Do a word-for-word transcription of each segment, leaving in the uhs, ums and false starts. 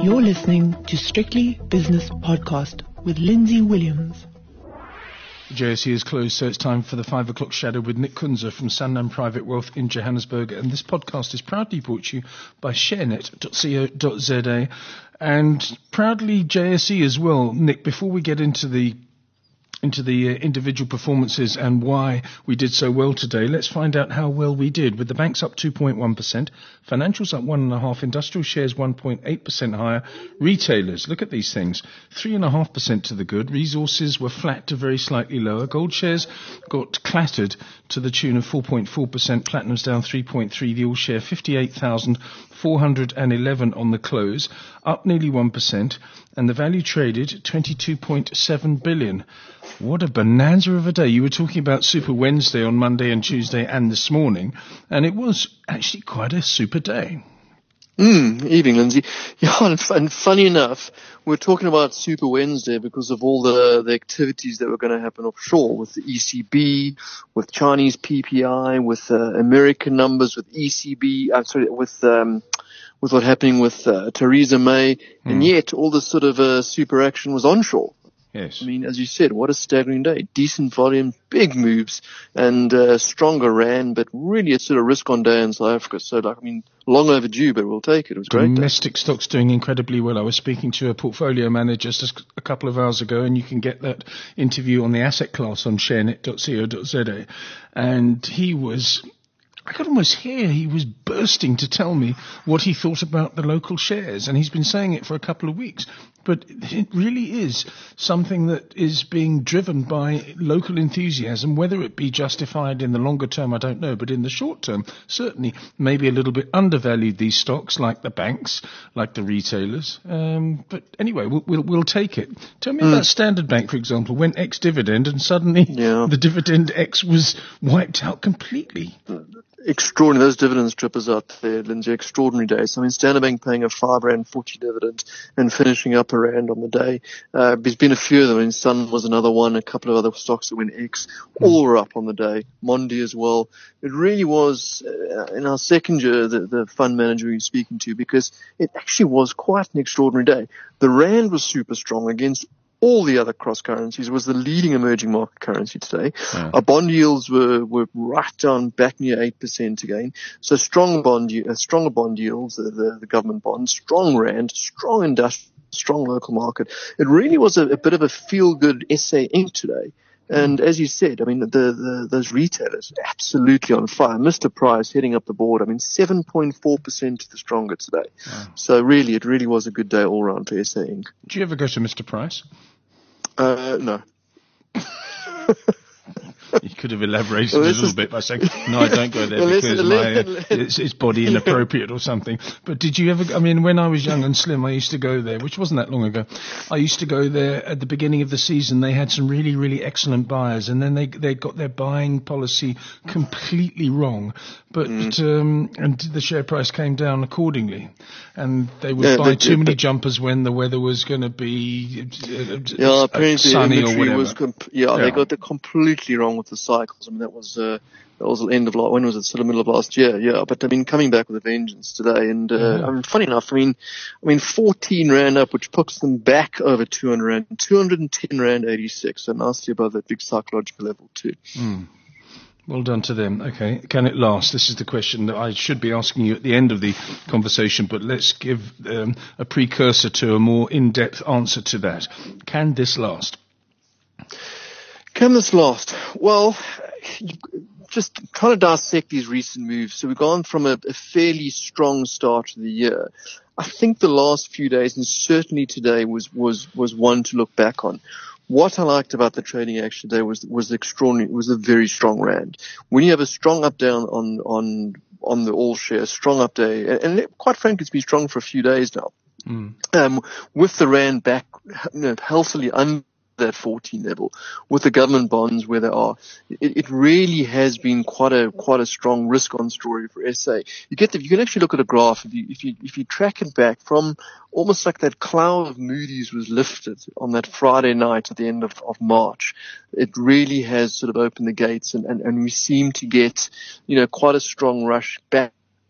You're listening to Strictly Business Podcast with Lindsay Williams. The J S E is closed, so it's time for the five o'clock shadow with Nick Kunze from Sanlam Private Wealth in Johannesburg. And this podcast is proudly brought to you by sharenet dot co dot z a and proudly J S E as well. Nick, before we get into the into the uh, individual performances and why we did so well today, let's find out how well we did. With the banks up two point one percent, financials up one point five percent, industrial shares one point eight percent higher, retailers, look at these things, three point five percent to the good, resources were flat to very slightly lower, gold shares got clattered to the tune of four point four percent, platinum's down three point three percent, the all share fifty-eight thousand four hundred eleven on the close, up nearly one percent, and the value traded twenty-two point seven billion. What a bonanza of a day. You were talking about Super Wednesday on Monday and Tuesday and this morning, and it was actually quite a super day. Mm, evening, Lindsay. Yeah, and, and funny enough, we're talking about Super Wednesday because of all the, the activities that were going to happen offshore with the E C B, with Chinese P P I, with uh, American numbers, with E C B, I'm sorry, with um, with what happening with uh, Theresa May, mm. and yet all this sort of uh, super action was onshore. Yes. I mean, as you said, what a staggering day. Decent volume, big moves, and uh, stronger rand, but really a sort of risk-on day in South Africa. So, like, I mean, long overdue, but we'll take it. It was great. Domestic stocks doing incredibly well. I was speaking to a portfolio manager just a couple of hours ago, and you can get that interview on the asset class on sharenet dot co dot z a. And he was... I could almost hear he was bursting to tell me what he thought about the local shares, and he's been saying it for a couple of weeks. But it really is something that is being driven by local enthusiasm. Whether it be justified in the longer term, I don't know, but in the short term, certainly maybe a little bit undervalued, these stocks, like the banks, like the retailers. Um, but anyway, we'll, we'll, we'll take it. Tell me mm. about Standard Bank, for example, went ex-dividend, and suddenly yeah. the dividend X was wiped out completely. Extraordinary. Those dividend strippers out there, Lindsay, extraordinary days. I mean, Standard Bank paying a five rand forty dividend and finishing up a rand on the day. Uh, there's been a few of them. I mean, Sun was another one, a couple of other stocks that went X. All were up on the day. Mondi as well. It really was, uh, in our second year, the, the fund manager we were speaking to, because it actually was quite an extraordinary day. The rand was super strong against all the other cross currencies. Was the leading emerging market currency today. Yeah. Our bond yields were, were right down back near eight percent again. So strong bond, uh, stronger bond yields, uh, the, the government bonds, strong rand, strong industrial, strong local market. It really was a, a bit of a feel-good S A Incorporated today. And as you said, I mean, the, the, those retailers absolutely on fire. Mister Price heading up the board. I mean, seven point four percent the stronger today. Wow. So really, it really was a good day all round for S A Incorporated. Do you ever go to Mister Price? Uh, no. You could have elaborated well, a little bit by saying, no, I don't go there well, because my, uh, it's, it's body inappropriate or something. But did you ever, I mean, when I was young and slim, I used to go there, which wasn't that long ago. I used to go there at the beginning of the season. They had some really, really excellent buyers, and then they they got their buying policy completely wrong. But mm. um, and the share price came down accordingly, and they would yeah, buy too many jumpers when the weather was going to be uh, yeah, apparently sunny the or whatever. Was comp- yeah, yeah, they got it completely wrong with the cycles. I mean, that was uh, that was the end of when was it? Sort of middle of last year, yeah. But I mean, coming back with a vengeance today, and uh, mm-hmm. I mean, funny enough, I mean, I mean, fourteen rand up, which puts them back over two hundred rand, two hundred and ten rand eighty-six, so nicely above that big psychological level too. Mm. Well done to them. Okay. Can it last? This is the question that I should be asking you at the end of the conversation, but let's give um, a precursor to a more in-depth answer to that. Can this last? Can this last? Well, just trying to dissect these recent moves. So we've gone from a, a fairly strong start to the year. I think the last few days, and certainly today, was, was, was one to look back on. What I liked about the trading action today was was extraordinary. It was a very strong rand. When you have a strong up down on on on the all share, strong up day, and, and quite frankly, it's been strong for a few days now. Mm. Um, with the rand back, you know, healthily under that fourteen level, with the government bonds where they are, it, it really has been quite a quite a strong risk-on story for S A. You get the, you can actually look at a graph if you if you if you track it back from almost like that cloud of Moody's was lifted on that Friday night at the end of, of March. It really has sort of opened the gates, and, and, and we seem to get, you know, quite a strong rush back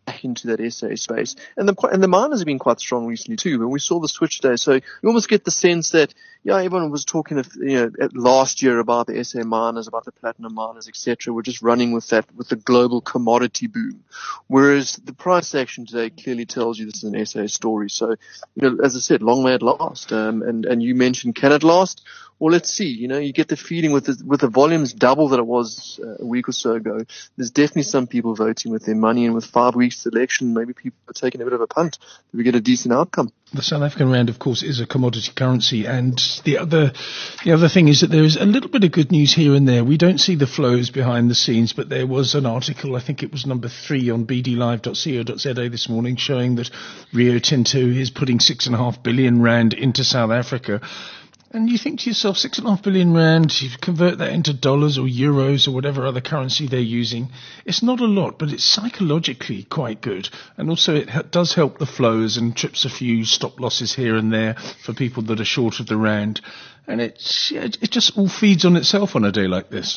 back into that S A space. And the and the miners have been quite strong recently too. But we saw the switch today, so you almost get the sense that yeah, everyone was talking of, you know, at last year about the S A miners, about the platinum miners, et cetera. We're just running with that, with the global commodity boom. Whereas the price action today clearly tells you this is an S A story. So, you know, as I said, long may it last. Um, and, and you mentioned, can it last? Well, let's see. You know, you get the feeling with the, with the volumes double that it was uh, a week or so ago, there's definitely some people voting with their money, and with five weeks to election, maybe people are taking a bit of a punt that we get a decent outcome. The South African rand, of course, is a commodity currency, and the other, the other thing is that there is a little bit of good news here and there. We don't see the flows behind the scenes, but there was an article, I think it was number three on b d live dot co dot z a this morning, showing that Rio Tinto is putting six and a half billion rand into South Africa. And you think to yourself, six and a half billion rand, you convert that into dollars or euros or whatever other currency they're using. It's not a lot, but it's psychologically quite good. And also it ha- does help the flows and trips a few stop losses here and there for people that are short of the rand. And it's, yeah, it just all feeds on itself on a day like this.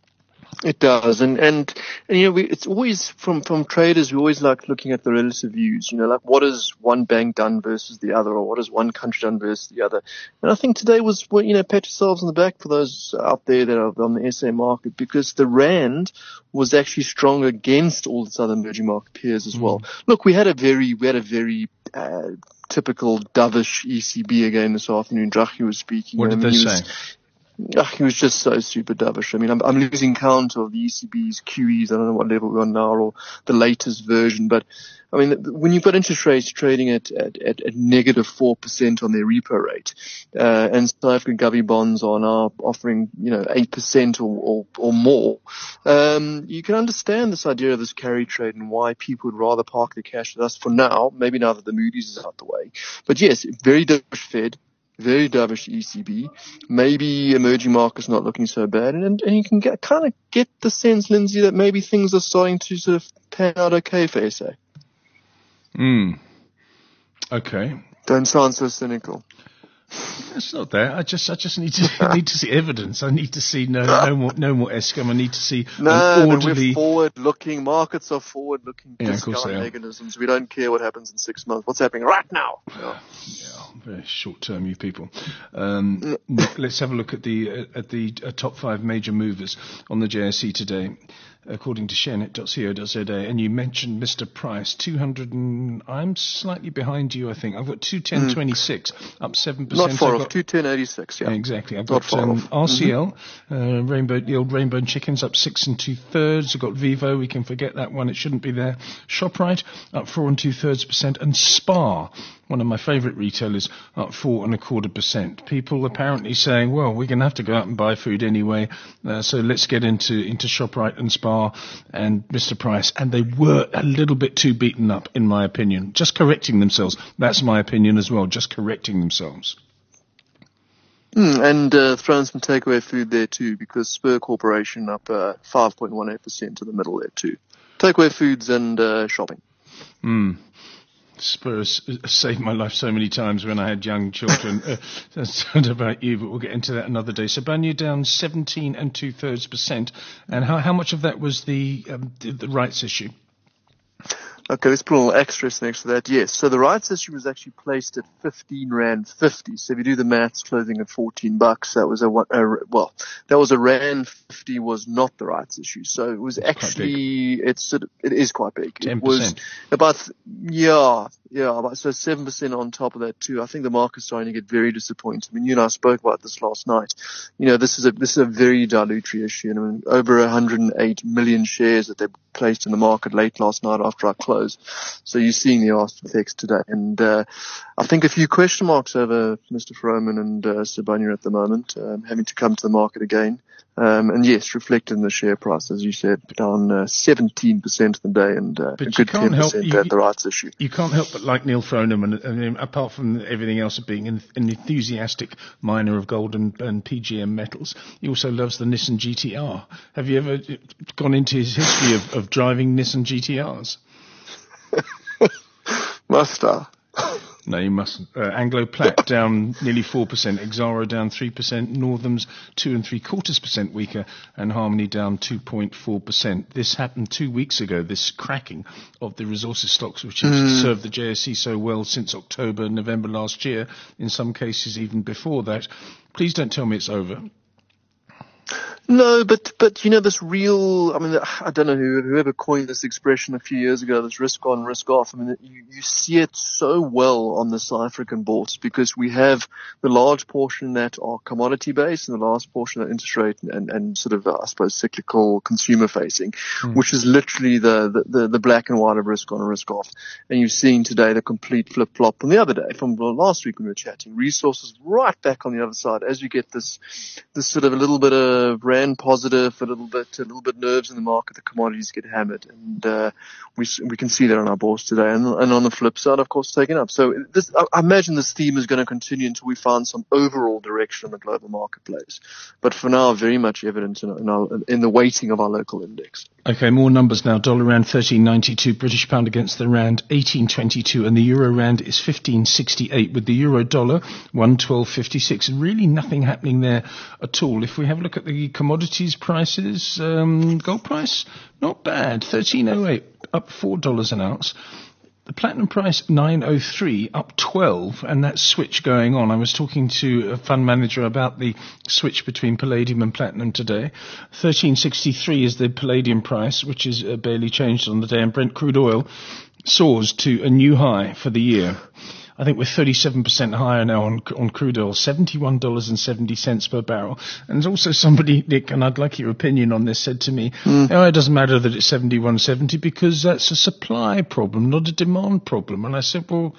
It does, and and, and you know, we, it's always from from traders. We always like looking at the relative views. You know, like what has one bank done versus the other, or what has one country done versus the other. And I think today was, well, you know, pat yourselves on the back for those out there that are on the S A market, because the rand was actually strong against all its other emerging market peers as mm. well. Look, we had a very we had a very uh, typical dovish E C B again this afternoon. Draghi was speaking. What did they say? Ugh, he was just so super dovish. I mean, I'm, I'm losing count of the E C B's Q Es. I don't know what level we're on now, or the latest version. But, I mean, when you've got interest rates trading at, at, at, at negative four percent on their repo rate, uh, and South African govie bonds are now offering, you know, eight percent or, or, or more, um, you can understand this idea of this carry trade and why people would rather park their cash with us for now, maybe now that the Moody's is out the way. But yes, very dovish Fed. Very dovish E C B, maybe emerging markets not looking so bad, and and you can get, kind of get the sense, Lindsay, that maybe things are starting to sort of pan out okay for S A. Hmm. Okay. Don't sound so cynical. It's not that. I just, I just need to I need to see evidence. I need to see no, no more, no more Eskom. I need to see no, an orderly. No, we're forward-looking. Markets are forward-looking yeah, discount mechanisms. We don't care what happens in six months. What's happening right now? Yeah, yeah, very short-term, you people. Um, let's have a look at the uh, at the uh, top five major movers on the J S E today, according to sharenet dot co dot z a. And you mentioned Mister Price, two hundred and I'm slightly behind you, I think. I've got two ten twenty-six, mm. up seven percent. Not far I've off, two ten eighty-six, yeah. Exactly. I've Not got um, R C L, mm-hmm. uh, Rainbow, the old Rainbow Chickens, up six and two-thirds. I've got Vivo, we can forget that one, it shouldn't be there. ShopRite, up four and two-thirds percent. And Spar, one of my favourite retailers, up four and a quarter percent. People apparently saying, well, we're going to have to go out and buy food anyway, uh, so let's get into, into ShopRite and Spar and Mister Price. And they were a little bit too beaten up, in my opinion. Just correcting themselves. That's my opinion as well, just correcting themselves. Mm, and uh, throwing some takeaway food there too, because Spur Corporation up uh, five point one eight percent to the middle there too. Takeaway foods and uh, shopping. Mm. Spurs saved my life so many times when I had young children. uh, that's not about you, but we'll get into that another day. So Banya down seventeen and two-thirds percent. And how, how much of that was the, um, the, the rights issue? Okay, let's put a little asterisk next to that. Yes, so the rights issue was actually placed at fifteen rand fifty. So if you do the maths, closing at fourteen bucks, that was a, a well, that was a rand fifty was not the rights issue. So it was actually it's it is quite big. ten percent. It was about yeah yeah about so seven percent on top of that too. I think the market's starting to get very disappointed. I mean, you and I spoke about this last night. You know, this is a this is a very dilutory issue. And I mean, over one hundred eight million shares that they placed in the market late last night after our close. So you're seeing the after effects today. And uh, I think a few question marks over Mister Froman and uh, Sibanya at the moment, um, having to come to the market again. Um, and yes, reflected in the share price, as you said, down uh, seventeen percent in the day and uh, a good ten percent at the rights issue. You can't help but like Neil Froman, and, and apart from everything else of being an, an enthusiastic miner of gold and, and P G M metals, he also loves the Nissan G T R. Have you ever gone into his history of, of driving Nissan G T Rs? Must I? No, you mustn't. Uh, Anglo-Plat down nearly four percent, Exaro down three percent, Northams two and three quarters percent weaker, and Harmony down two point four percent. This happened two weeks ago, this cracking of the resources stocks, which have mm. served the J S E so well since October, November last year, in some cases even before that. Please don't tell me it's over. No, but, but, you know, this real, I mean, I don't know who, whoever coined this expression a few years ago, this risk on, risk off. I mean, you, you see it so well on the South African bourse because we have the large portion that are commodity based and the large portion that interest rate and, and, and sort of, I suppose, cyclical consumer facing, mm. which is literally the, the, the black and white of risk on, risk off. And you're seeing today the complete flip flop from the other day, from last week when we were chatting, resources right back on the other side as you get this, this sort of a little bit of rand positive, a little bit, a little bit nerves in the market. The commodities get hammered, and uh, we we can see that on our bourse today. And, and on the flip side, of course, taken up. So this, I, I imagine this theme is going to continue until we find some overall direction in the global marketplace. But for now, very much evident in, in, our, in the weighting of our local index. Okay, more numbers now. Dollar rand thirteen ninety-two, British pound against the rand eighteen twenty-two, and the euro rand is fifteen sixty-eight. With the euro dollar one twelve fifty-six. Really nothing happening there at all. If we have a look at the commodities prices, um, gold price not bad, thirteen oh eight, up four dollars an ounce. The platinum price, nine oh three, up twelve, and that switch going on. I was talking to a fund manager about the switch between palladium and platinum today. thirteen sixty-three is the palladium price, which is uh, barely changed on the day, and Brent crude oil soars to a new high for the year. I think we're thirty-seven percent higher now on, on crude oil, seventy-one dollars and seventy cents per barrel. And there's also somebody, Nick, and I'd like your opinion on this, said to me, mm. oh, it doesn't matter that it's seventy-one seventy because that's a supply problem, not a demand problem. And I said, well,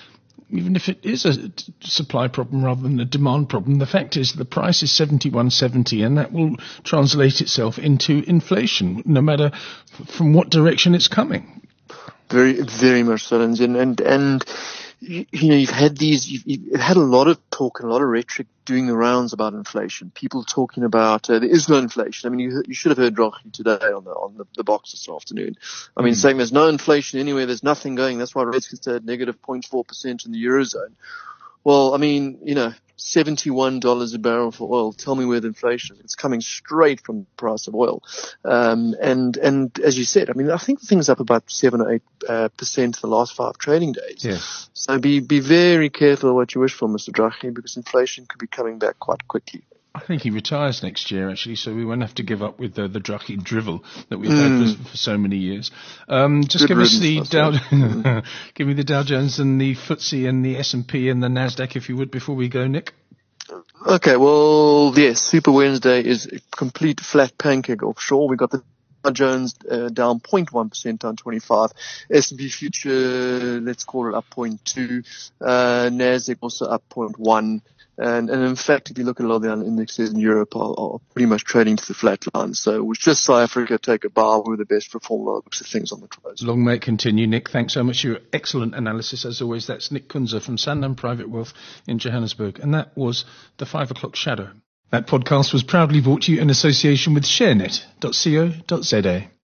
even if it is a supply problem rather than a demand problem, the fact is the price is seventy-one seventy, and that will translate itself into inflation, no matter from what direction it's coming. Very, very much so, and and and. You, you know, you've had these, you've, you've had a lot of talk and a lot of rhetoric doing the rounds about inflation. People talking about uh, there is no inflation. I mean, you, you should have heard Draghi today on the on the, the box this afternoon. I mean, mm. saying there's no inflation anywhere, there's nothing going. That's why rates can stay at negative zero point four percent in the eurozone. Well, I mean, you know, seventy-one dollars a barrel for oil. Tell me where the inflation is. It's coming straight from the price of oil. Um, and, and as you said, I mean, I think the thing's up about seven or eight uh, percent the last five trading days. Yes. So be, be very careful what you wish for, Mister Draghi, because inflation could be coming back quite quickly. I think he retires next year, actually, so we won't have to give up with the, the Draghi drivel that we've mm. had for, for so many years. Um, just Good give us the Dow, mm. give me the Dow Jones and the F T S E and the S and P and the Nasdaq, if you would, before we go, Nick. Okay, well, yes, Super Wednesday is a complete flat pancake offshore. We got the Dow Jones uh, down zero point one percent, down twenty-five. S and P future, let's call it up zero point two. Uh, Nasdaq also up zero point one. And, and in fact, if you look at a lot of the other indexes in Europe are, are pretty much trading to the flat line. So it was just South Africa take a bow. We were the best performer looks of things on the close. Long may it continue, Nick. Thanks so much for your excellent analysis. As always, that's Nick Kunze from Sanlam Private Wealth in Johannesburg. And that was the five o'clock shadow. That podcast was proudly brought to you in association with sharenet dot co dot za.